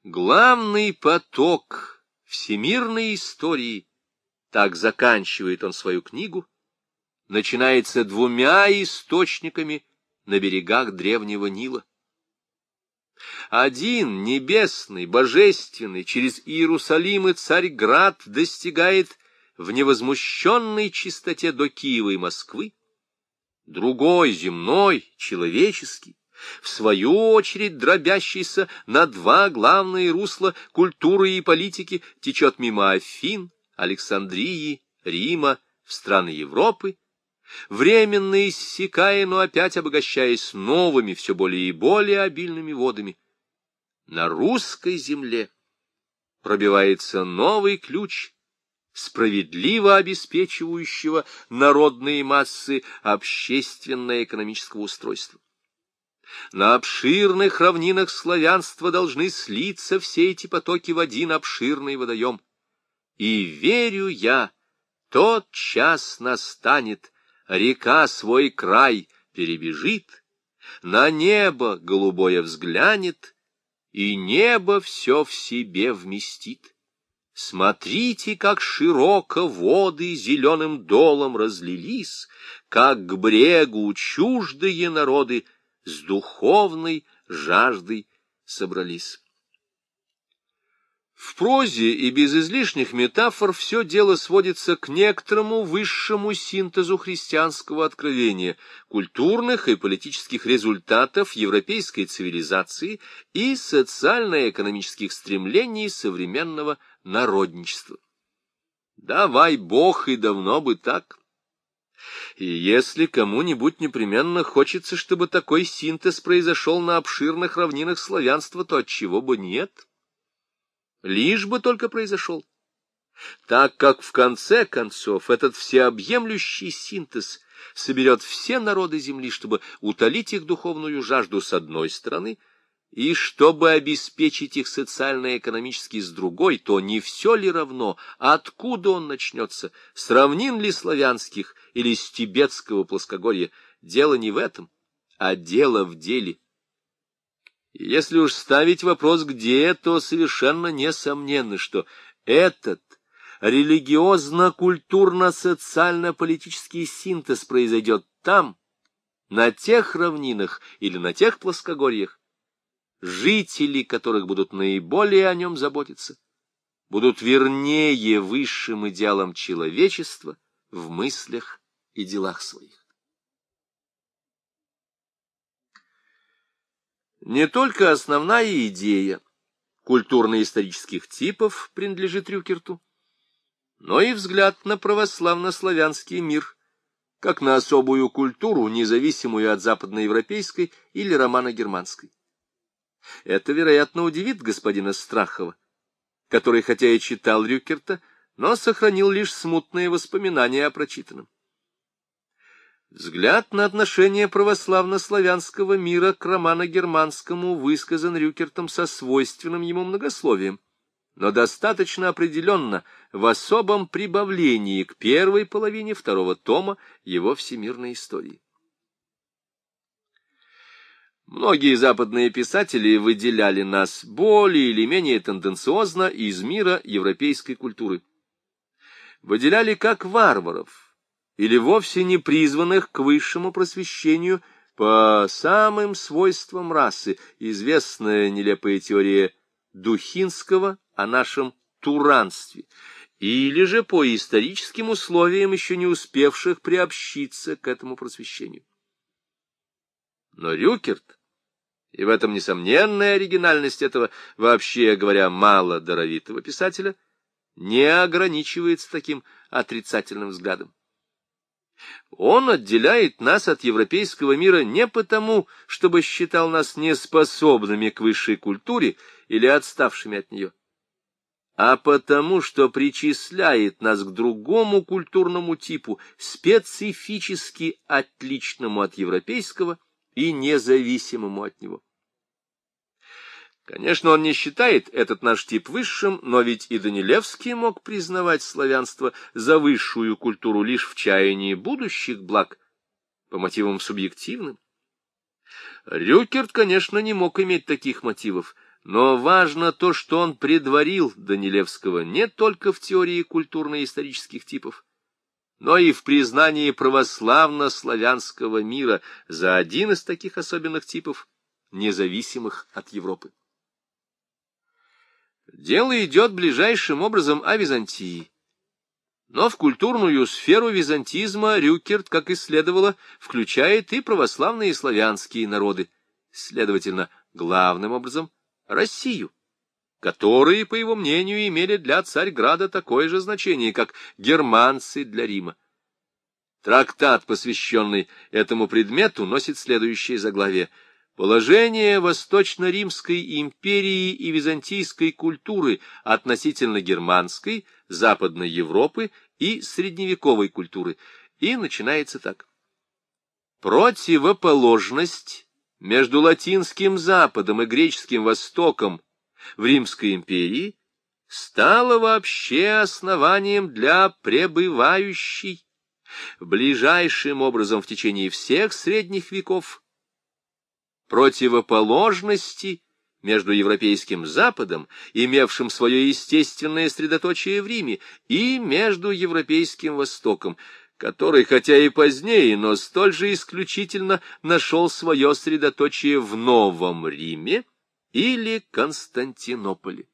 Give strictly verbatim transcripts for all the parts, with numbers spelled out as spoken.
Главный поток всемирной истории, так заканчивает он свою книгу, начинается двумя источниками на берегах древнего Нила. Один, небесный, божественный, через Иерусалим и Царьград достигает в невозмущенной чистоте до Киева и Москвы, другой, земной, человеческий, в свою очередь дробящийся на два главные русла культуры и политики, течет мимо Афин, Александрии, Рима, в страны Европы, временно иссякая, но опять обогащаясь новыми, все более и более обильными водами. На русской земле пробивается новый ключ, справедливо обеспечивающего народные массы общественно-экономического устройства. На обширных равнинах славянства должны слиться все эти потоки в один обширный водоем. И верю я, тот час настанет, река свой край перебежит, на небо голубое взглянет, и небо все в себе вместит. Смотрите, как широко воды зеленым долом разлились, как к брегу чуждые народы с духовной жаждой собрались. В прозе и без излишних метафор все дело сводится к некоторому высшему синтезу христианского откровения, культурных и политических результатов европейской цивилизации и социально-экономических стремлений современного народничества. Давай Бог, и давно бы так. И если кому-нибудь непременно хочется, чтобы такой синтез произошел на обширных равнинах славянства, то отчего бы нет? Лишь бы только произошел. Так как в конце концов этот всеобъемлющий синтез соберет все народы земли, чтобы утолить их духовную жажду с одной стороны, и чтобы обеспечить их социально-экономически с другой, то не все ли равно, откуда он начнется, с равнин ли славянских или с тибетского плоскогорья? Дело не в этом, а дело в деле. И если уж ставить вопрос «где?», то совершенно несомненно, что этот религиозно-культурно-социально-политический синтез произойдет там, на тех равнинах или на тех плоскогорьях, жители которых будут наиболее о нем заботиться, будут вернее высшим идеалам человечества в мыслях и делах своих. Не только основная идея культурно-исторических типов принадлежит Рюкерту, но и взгляд на православно-славянский мир, как на особую культуру, независимую от западноевропейской или романо-германской. Это, вероятно, удивит господина Страхова, который, хотя и читал Рюкерта, но сохранил лишь смутные воспоминания о прочитанном. Взгляд на отношение православно-славянского мира к романо-германскому высказан Рюкертом со свойственным ему многословием, но достаточно определенно в особом прибавлении к первой половине второго тома его всемирной истории. Многие западные писатели выделяли нас более или менее тенденциозно из мира европейской культуры. Выделяли как варваров, или вовсе не призванных к высшему просвещению по самым свойствам расы, известная нелепая теория Духинского о нашем туранстве, или же по историческим условиям, еще не успевших приобщиться к этому просвещению. Но Рюкерт, и в этом несомненная оригинальность этого, вообще говоря, мало даровитого писателя, не ограничивается таким отрицательным взглядом. Он отделяет нас от европейского мира не потому, чтобы считал нас неспособными к высшей культуре или отставшими от нее, а потому, что причисляет нас к другому культурному типу, специфически отличному от европейского и независимому от него. Конечно, он не считает этот наш тип высшим, но ведь и Данилевский мог признавать славянство за высшую культуру лишь в чаянии будущих благ, по мотивам субъективным. Рюкерт, конечно, не мог иметь таких мотивов, Но важно то, что он предварил Данилевского не только в теории культурно-исторических типов, но и в признании православно-славянского мира за один из таких особенных типов, независимых от Европы. Дело идет ближайшим образом о Византии. Но в культурную сферу византизма Рюкерт, как и следовало, включает и православные и славянские народы, следовательно, главным образом Россию, которые, по его мнению, имели для Царьграда такое же значение, как германцы для Рима. Трактат, посвященный этому предмету, носит следующее заглавие: «Положение Восточно-Римской империи и византийской культуры относительно германской, Западной Европы и средневековой культуры». И начинается так. Противоположность между латинским Западом и греческим Востоком в Римской империи стала вообще основанием для пребывающей ближайшим образом в течение всех средних веков противоположности между европейским Западом, имевшим свое естественное средоточие в Риме, и между европейским Востоком, который, хотя и позднее, но столь же исключительно нашел свое средоточие в Новом Риме или Константинополе.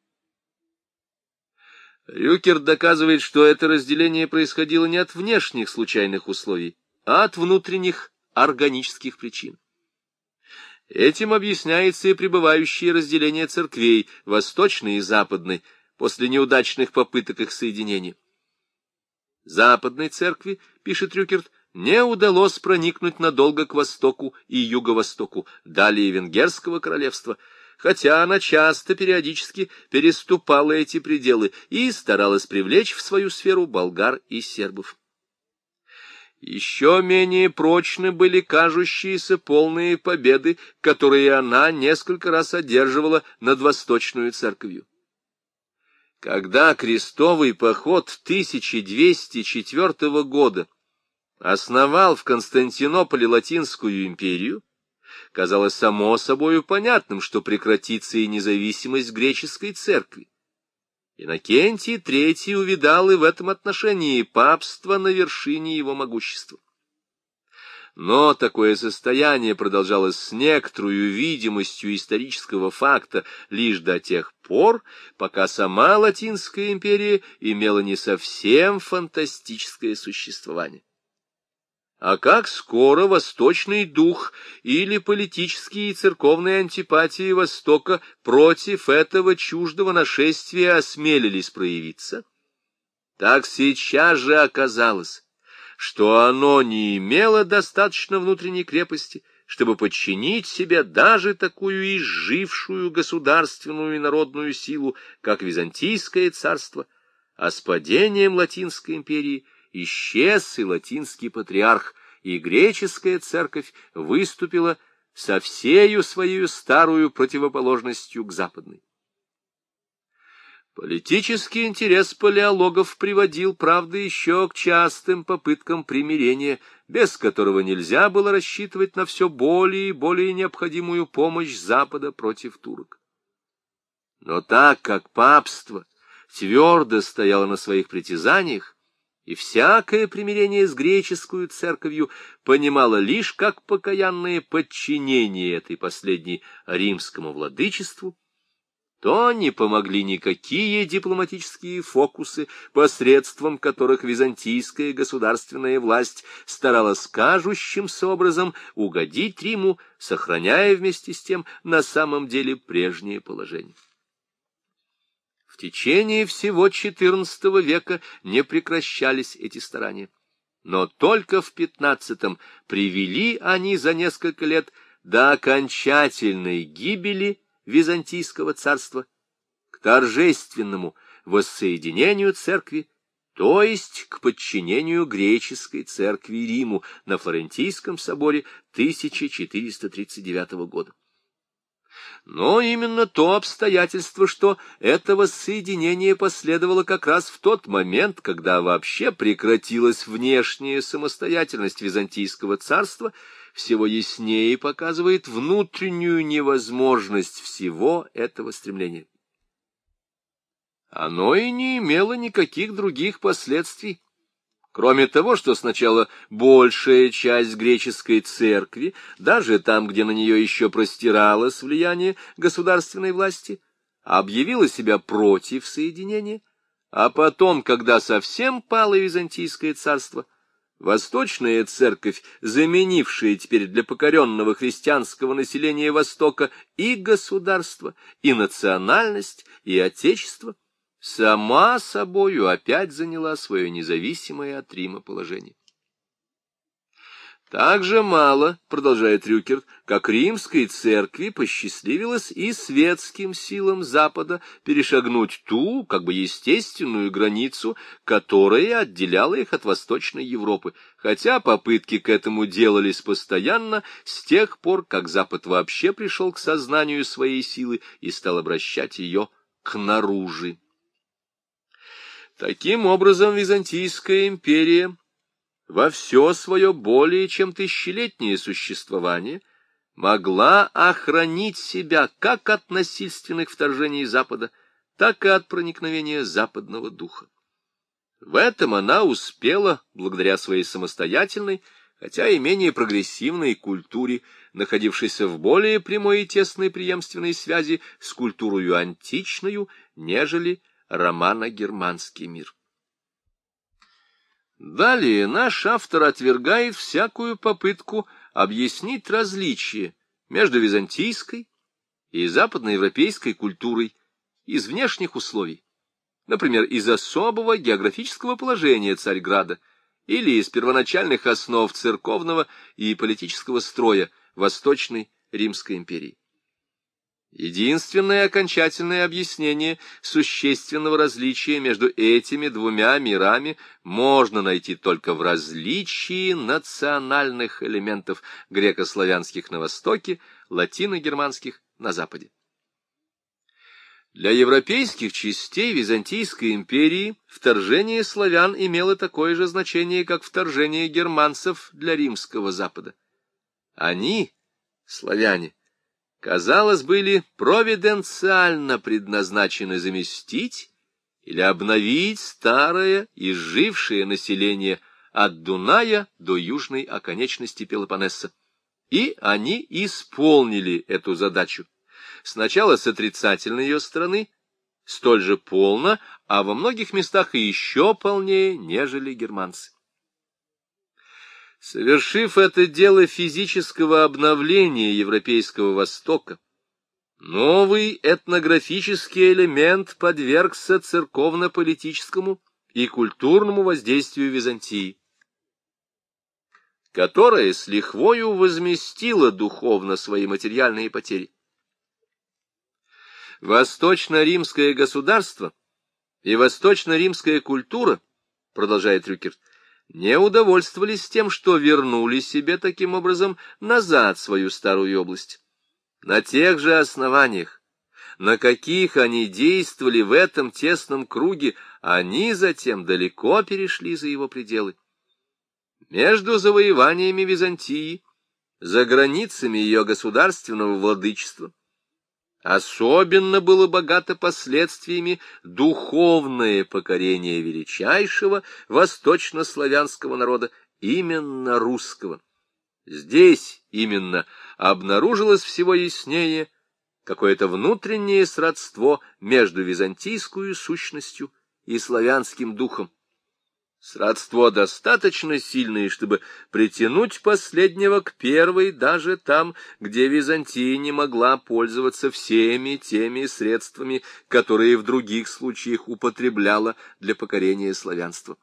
Рюкерт доказывает, что это разделение происходило не от внешних случайных условий, а от внутренних органических причин. Этим объясняется и пребывающее разделение церквей, восточной и западной, после неудачных попыток их соединения. Западной церкви, пишет Рюкерт, не удалось проникнуть надолго к востоку и юго-востоку, далее Венгерского королевства, хотя она часто периодически переступала эти пределы и старалась привлечь в свою сферу болгар и сербов. Еще менее прочны были кажущиеся полные победы, которые она несколько раз одерживала над Восточную церковью. Когда крестовый поход тысяча двести четвёртого года основал в Константинополе Латинскую империю, казалось само собою понятным, что прекратится и независимость греческой церкви. Иннокентий третий увидал и в этом отношении папство на вершине его могущества. Но такое состояние продолжалось с некоторую видимостью исторического факта лишь до тех пор, пока сама Латинская империя имела не совсем фантастическое существование. А как скоро восточный дух или политические и церковные антипатии Востока против этого чуждого нашествия осмелились проявиться, так сейчас же оказалось, что оно не имело достаточно внутренней крепости, чтобы подчинить себе даже такую изжившую государственную и народную силу, как Византийское царство, а с падением Латинской империи исчез и латинский патриарх, и греческая церковь выступила со всею своей старую противоположностью к западной. Политический интерес палеологов приводил, правда, еще к частым попыткам примирения, без которого нельзя было рассчитывать на все более и более необходимую помощь Запада против турок. Но так как папство твердо стояло на своих притязаниях, и всякое примирение с греческую церковью понимало лишь как покаянное подчинение этой последней римскому владычеству, то не помогли никакие дипломатические фокусы, посредством которых византийская государственная власть старалась кажущимся образом угодить Риму, сохраняя вместе с тем на самом деле прежнее положение. В течение всего четырнадцатого века не прекращались эти старания, но только в пятнадцатом привели они за несколько лет до окончательной гибели Византийского царства, к торжественному воссоединению церкви, то есть к подчинению греческой церкви Риму на Флорентийском соборе тысяча четыреста тридцать девятого года. Но именно то обстоятельство, что это воссоединение последовало как раз в тот момент, когда вообще прекратилась внешняя самостоятельность Византийского царства, всего яснее показывает внутреннюю невозможность всего этого стремления. Оно и не имело никаких других последствий, кроме того, что сначала большая часть греческой церкви, даже там, где на нее еще простиралось влияние государственной власти, объявила себя против соединения, а потом, когда совсем пало Византийское царство, Восточная церковь, заменившая теперь для покоренного христианского населения Востока и государство, и национальность, и отечество, сама собою опять заняла свое независимое от Рима положение. Так же мало, продолжает Рюкерт, как римской церкви посчастливилось и светским силам Запада перешагнуть ту, как бы естественную границу, которая отделяла их от Восточной Европы, хотя попытки к этому делались постоянно с тех пор, как Запад вообще пришел к сознанию своей силы и стал обращать ее к наружи. Таким образом, Византийская империя во все свое более чем тысячелетнее существование могла охранить себя как от насильственных вторжений Запада, так и от проникновения западного духа. В этом она успела, благодаря своей самостоятельной, хотя и менее прогрессивной культуре, находившейся в более прямой и тесной преемственной связи с культурою античною, нежели романо-германский мир. Далее наш автор отвергает всякую попытку объяснить различие между византийской и западноевропейской культурой из внешних условий, например, из особого географического положения Царьграда или из первоначальных основ церковного и политического строя Восточной Римской империи. Единственное окончательное объяснение существенного различия между этими двумя мирами можно найти только в различии национальных элементов греко-славянских на востоке, латино-германских на западе. Для европейских частей Византийской империи вторжение славян имело такое же значение, как вторжение германцев для римского запада. Они, славяне, казалось, были провиденциально предназначены заместить или обновить старое изжившее население от Дуная до южной оконечности Пелопоннеса. И они исполнили эту задачу. Сначала с отрицательной ее стороны, столь же полно, а во многих местах и еще полнее, нежели германцы. Совершив это дело физического обновления Европейского Востока, новый этнографический элемент подвергся церковно-политическому и культурному воздействию Византии, которая с лихвою возместила духовно свои материальные потери. Восточно-римское государство и восточно-римская культура, продолжает Рюкерт, не удовольствовались тем, что вернули себе таким образом назад свою старую область. На тех же основаниях, на каких они действовали в этом тесном круге, они затем далеко перешли за его пределы. Между завоеваниями Византии, за границами ее государственного владычества, особенно было богато последствиями духовное покорение величайшего восточнославянского народа, именно русского. Здесь именно обнаружилось всего яснее какое-то внутреннее сродство между византийскую сущностью и славянским духом. Сродство достаточно сильное, чтобы притянуть последнего к первой даже там, где Византия не могла пользоваться всеми теми средствами, которые в других случаях употребляла для покорения славянства.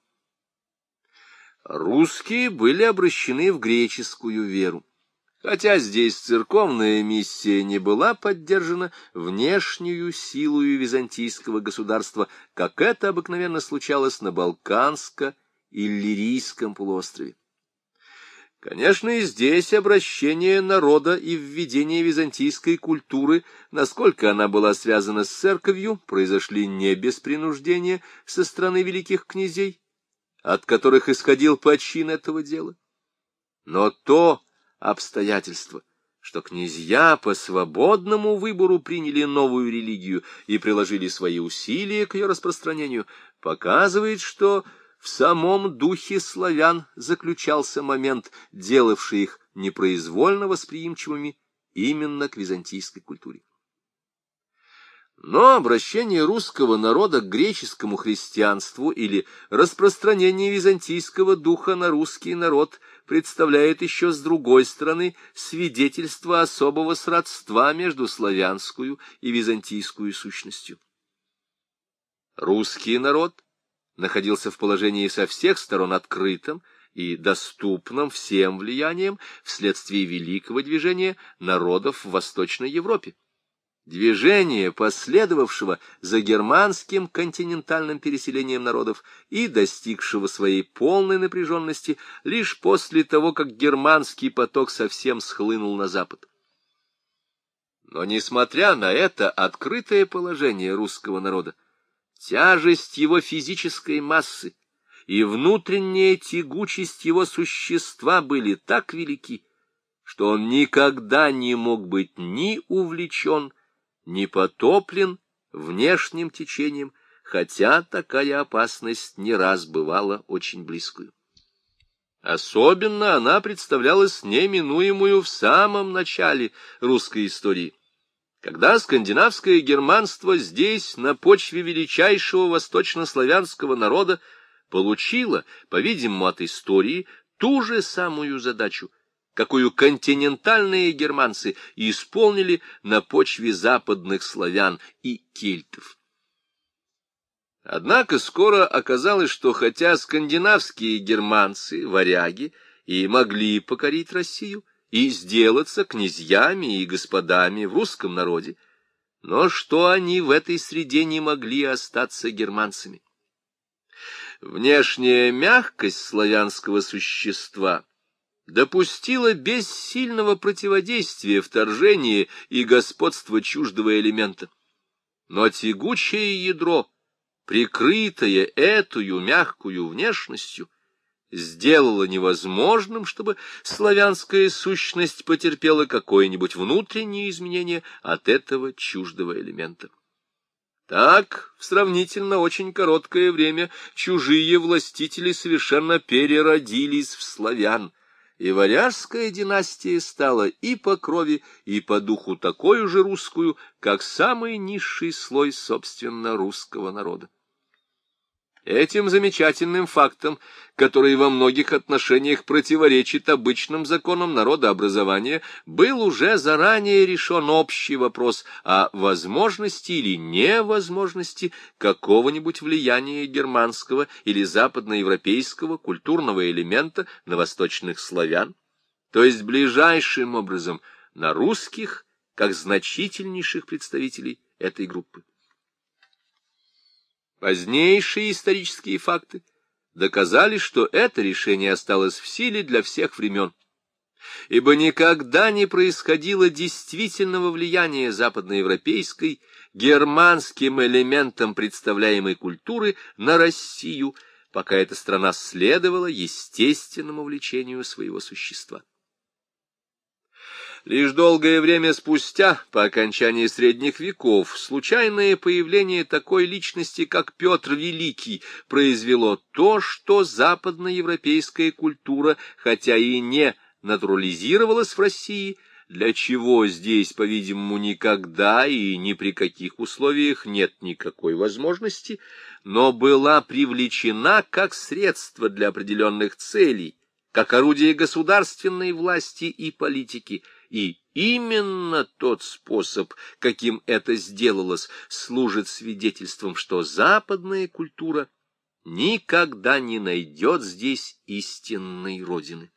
Русские были обращены в греческую веру, хотя здесь церковная миссия не была поддержана внешнюю силою византийского государства, как это обыкновенно случалось на Балканско-Иллирийском полуострове. Конечно, и здесь обращение народа и введение византийской культуры, насколько она была связана с церковью, произошли не без принуждения со стороны великих князей, от которых исходил почин этого дела. Но то, обстоятельство, что князья по свободному выбору приняли новую религию и приложили свои усилия к ее распространению, показывает, что в самом духе славян заключался момент, делавший их непроизвольно восприимчивыми именно к византийской культуре. Но обращение русского народа к греческому христианству или распространение византийского духа на русский народ представляет еще с другой стороны свидетельство особого сродства между славянскую и византийскую сущностью. Русский народ находился в положении со всех сторон открытым и доступным всем влиянием вследствие великого движения народов в Восточной Европе. Движение, последовавшего за германским континентальным переселением народов и достигшего своей полной напряженности лишь после того, как германский поток совсем схлынул на запад. Но, несмотря на это открытое положение русского народа, тяжесть его физической массы и внутренняя тягучесть его существа были так велики, что он никогда не мог быть ни увлечен, не потоплен внешним течением, хотя такая опасность не раз бывала очень близкую. Особенно она представлялась неминуемую в самом начале русской истории, когда скандинавское германство здесь, на почве величайшего восточнославянского народа, получило, по-видимому, от истории ту же самую задачу, какую континентальные германцы исполнили на почве западных славян и кельтов. Однако скоро оказалось, что хотя скандинавские германцы, варяги, и могли покорить Россию и сделаться князьями и господами в русском народе, но что они в этой среде не могли остаться германцами. Внешняя мягкость славянского существа допустила без сильного противодействия вторжение и господство чуждого элемента. Но тягучее ядро, прикрытое этою мягкую внешностью, сделало невозможным, чтобы славянская сущность потерпела какое-нибудь внутреннее изменение от этого чуждого элемента. Так, в сравнительно очень короткое время чужие властители совершенно переродились в славян, и варяжская династия стала и по крови, и по духу такой же русскую, как самый низший слой, собственно, русского народа. Этим замечательным фактом, который во многих отношениях противоречит обычным законам народообразования, был уже заранее решен общий вопрос о возможности или невозможности какого-нибудь влияния германского или западноевропейского культурного элемента на восточных славян, то есть ближайшим образом на русских, как значительнейших представителей этой группы. Позднейшие исторические факты доказали, что это решение осталось в силе для всех времен, ибо никогда не происходило действительного влияния западноевропейской, германским элементом представляемой культуры на Россию, пока эта страна следовала естественному влечению своего существа. Лишь долгое время спустя, по окончании средних веков, случайное появление такой личности, как Петр Великий, произвело то, что западноевропейская культура, хотя и не натурализировалась в России, для чего здесь, по-видимому, никогда и ни при каких условиях нет никакой возможности, но была привлечена как средство для определенных целей, как орудие государственной власти и политики, и именно тот способ, каким это сделалось, служит свидетельством, что западная культура никогда не найдет здесь истинной родины.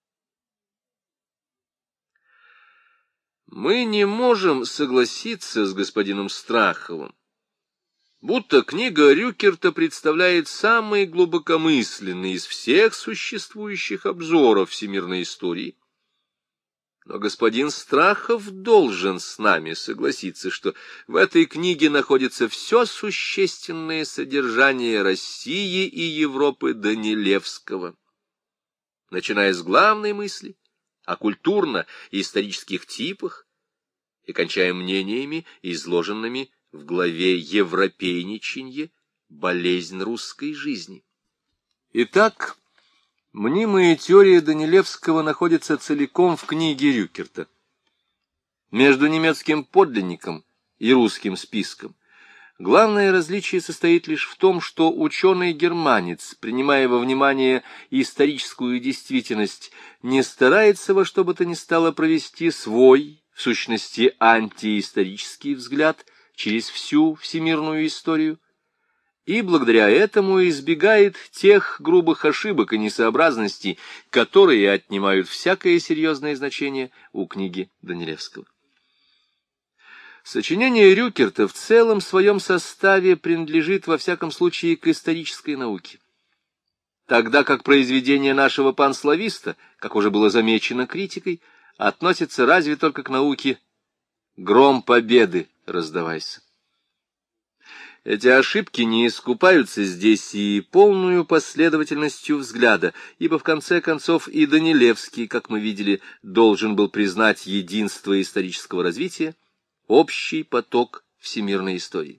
Мы не можем согласиться с господином Страховым, будто книга Рюкерта представляет самый глубокомысленный из всех существующих обзоров всемирной истории. Но господин Страхов должен с нами согласиться, что в этой книге находится все существенное содержание России и Европы Данилевского, начиная с главной мысли о культурно-исторических типах и кончая мнениями, изложенными в главе «Европейничанье. Болезнь русской жизни». Итак, мнимая теория Данилевского находится целиком в книге Рюкерта. Между немецким подлинником и русским списком главное различие состоит лишь в том, что ученый-германец, принимая во внимание историческую действительность, не старается во что бы то ни стало провести свой, в сущности, антиисторический взгляд через всю всемирную историю, и благодаря этому избегает тех грубых ошибок и несообразностей, которые отнимают всякое серьезное значение у книги Данилевского. Сочинение Рюкерта в целом своем составе принадлежит во всяком случае к исторической науке, тогда как произведение нашего панслависта, как уже было замечено критикой, относится разве только к науке «гром победы раздавайся». Эти ошибки не искупаются здесь и полную последовательностью взгляда, ибо в конце концов и Данилевский, как мы видели, должен был признать единство исторического развития, общий поток всемирной истории.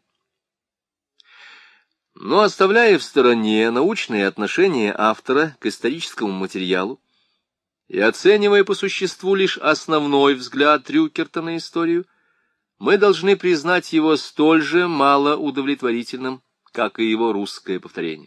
Но оставляя в стороне научные отношения автора к историческому материалу и оценивая по существу лишь основной взгляд Рюкерта на историю, мы должны признать его столь же мало удовлетворительным, как и его русское повторение.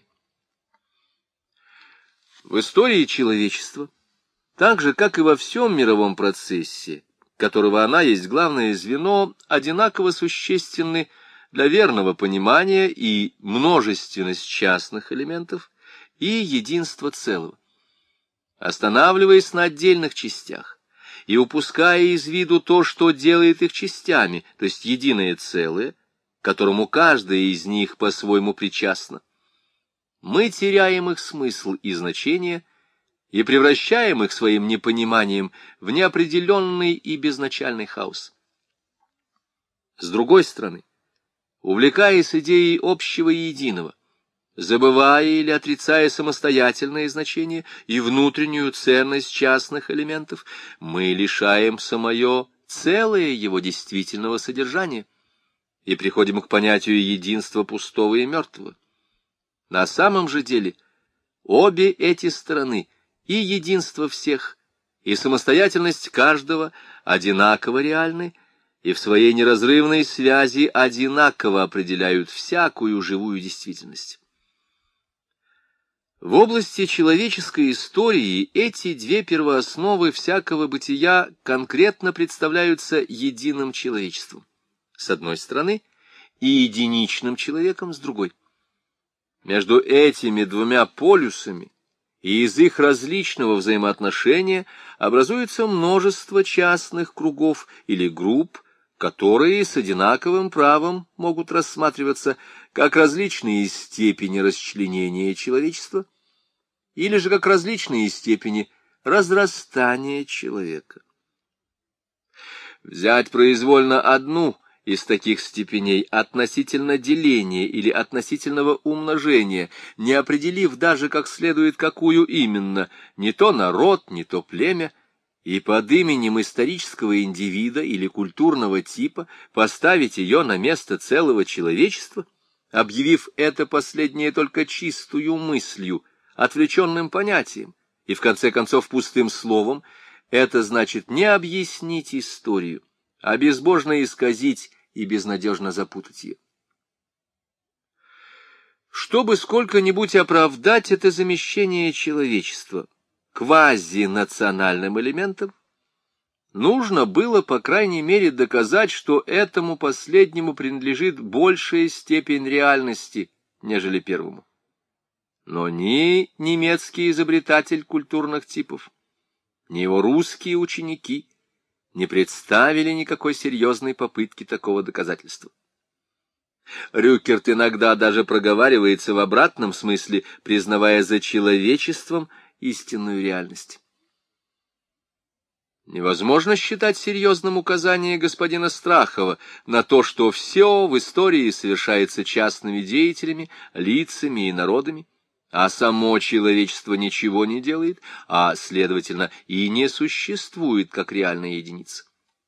В истории человечества, так же, как и во всем мировом процессе, которого она есть главное звено, одинаково существенны для верного понимания и множественность частных элементов, и единство целого. Останавливаясь на отдельных частях и упуская из виду то, что делает их частями, то есть единое целое, которому каждая из них по-своему причастна, мы теряем их смысл и значение и превращаем их своим непониманием в неопределенный и безначальный хаос. С другой стороны, увлекаясь идеей общего и единого, забывая или отрицая самостоятельное значение и внутреннюю ценность частных элементов, мы лишаем самое целое его действительного содержания и приходим к понятию единства пустого и мертвого. На самом же деле обе эти стороны, и единство всех, и самостоятельность каждого, одинаково реальны, и в своей неразрывной связи одинаково определяют всякую живую действительность. В области человеческой истории эти две первоосновы всякого бытия конкретно представляются единым человечеством, с одной стороны, и единичным человеком, с другой. Между этими двумя полюсами и из их различного взаимоотношения образуется множество частных кругов или групп, которые с одинаковым правом могут рассматриваться как различные степени расчленения человечества или же как различные степени разрастания человека. Взять произвольно одну из таких степеней относительно деления или относительного умножения, не определив даже как следует, какую именно, не то народ, не то племя, и под именем исторического индивида или культурного типа поставить ее на место целого человечества, объявив это последнее только чистую мыслью, отвлеченным понятием и, в конце концов, пустым словом, это значит не объяснить историю, а безбожно исказить и безнадежно запутать ее. Чтобы сколько-нибудь оправдать это замещение человечества квазинациональным элементом, нужно было, по крайней мере, доказать, что этому последнему принадлежит большая степень реальности, нежели первому. Но ни немецкий изобретатель культурных типов, ни его русские ученики не представили никакой серьезной попытки такого доказательства. Рюкерт иногда даже проговаривается в обратном смысле, признавая за человечеством истинную реальность. Невозможно считать серьезным указание господина Страхова на то, что все в истории совершается частными деятелями, лицами и народами, а само человечество ничего не делает, а, следовательно, и не существует как реальная единица.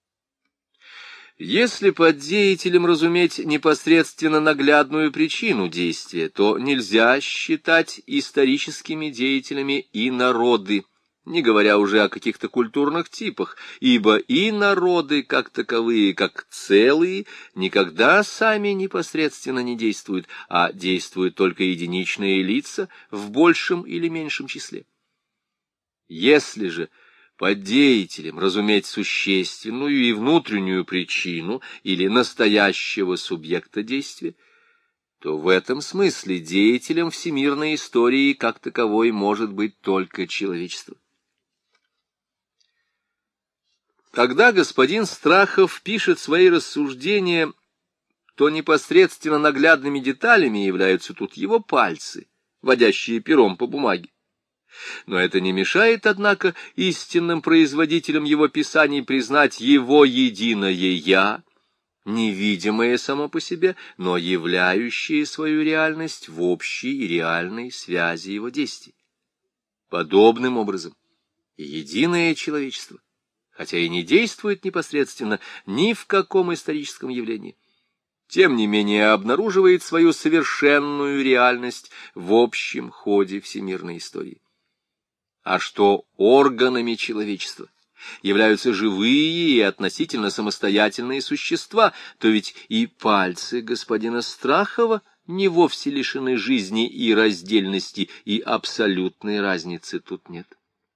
Если под деятелем разуметь непосредственно наглядную причину действия, то нельзя считать историческими деятелями и народы, не говоря уже о каких-то культурных типах, ибо и народы, как таковые, как целые, никогда сами непосредственно не действуют, а действуют только единичные лица в большем или меньшем числе. Если же под деятелем разуметь существенную и внутреннюю причину или настоящего субъекта действия, то в этом смысле деятелем всемирной истории как таковой может быть только человечество. Когда господин Страхов пишет свои рассуждения, то непосредственно наглядными деталями являются тут его пальцы, водящие пером по бумаге. Но это не мешает, однако, истинным производителям его писаний признать его единое «я», невидимое само по себе, но являющее свою реальность в общей и реальной связи его действий. Подобным образом и единое человечество, хотя и не действует непосредственно ни в каком историческом явлении, тем не менее обнаруживает свою совершенную реальность в общем ходе всемирной истории. А что органами человечества являются живые и относительно самостоятельные существа, то ведь и пальцы господина Страхова не вовсе лишены жизни и раздельности, и абсолютной разницы тут нет.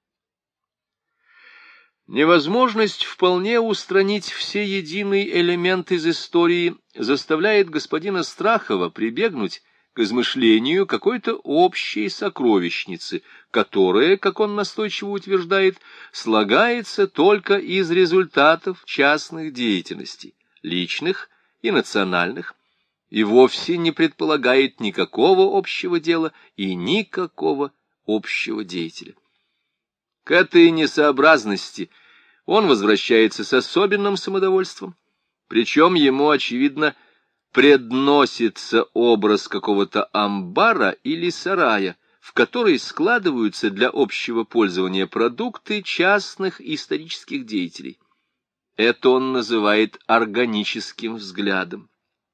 Невозможность вполне устранить все единый элемент из истории заставляет господина Страхова прибегнуть к измышлению какой-то общей сокровищницы, которая, как он настойчиво утверждает, слагается только из результатов частных деятельностей, личных и национальных, и вовсе не предполагает никакого общего дела и никакого общего деятеля. К этой несообразности он возвращается с особенным самодовольством, причем ему, очевидно, предносится образ какого-то амбара или сарая, в который складываются для общего пользования продукты частных исторических деятелей. Это он называет органическим взглядом.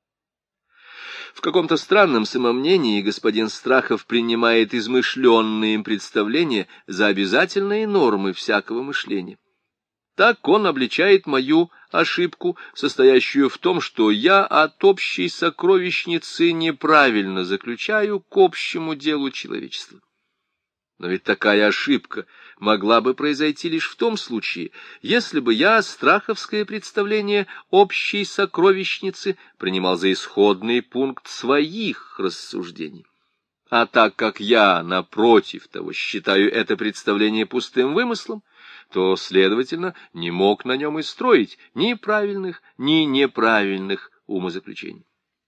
В каком-то странном самомнении господин Страхов принимает измышленные им представления за обязательные нормы всякого мышления. Так он обличает мою ошибку, состоящую в том, что я от общей сокровищницы неправильно заключаю к общему делу человечества. Но ведь такая ошибка могла бы произойти лишь в том случае, если бы я страховское представление общей сокровищницы принимал за исходный пункт своих рассуждений. А так как я, напротив того, считаю это представление пустым вымыслом, то, следовательно, не мог на нем и строить ни правильных, ни неправильных умозаключений.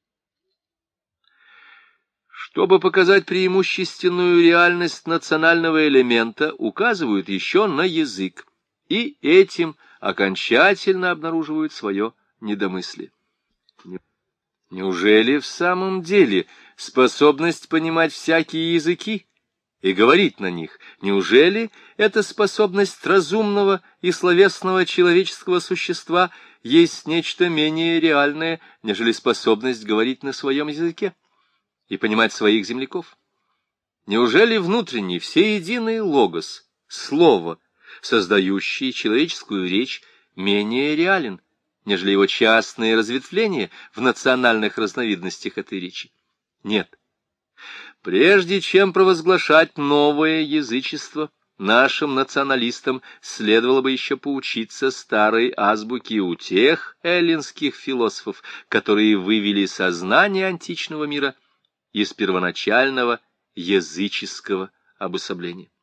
Чтобы показать преимущественную реальность национального элемента, указывают еще на язык, и этим окончательно обнаруживают свое недомыслие. Неужели в самом деле способность понимать всякие языки и говорить на них, неужели эта способность разумного и словесного человеческого существа есть нечто менее реальное, нежели способность говорить на своем языке и понимать своих земляков? Неужели внутренний, всеединый логос, слово, создающий человеческую речь, менее реален, нежели его частные разветвления в национальных разновидностях этой речи? Нет. Прежде чем провозглашать новое язычество, нашим националистам следовало бы еще поучиться старой азбуке у тех эллинских философов, которые вывели сознание античного мира из первоначального языческого обособления.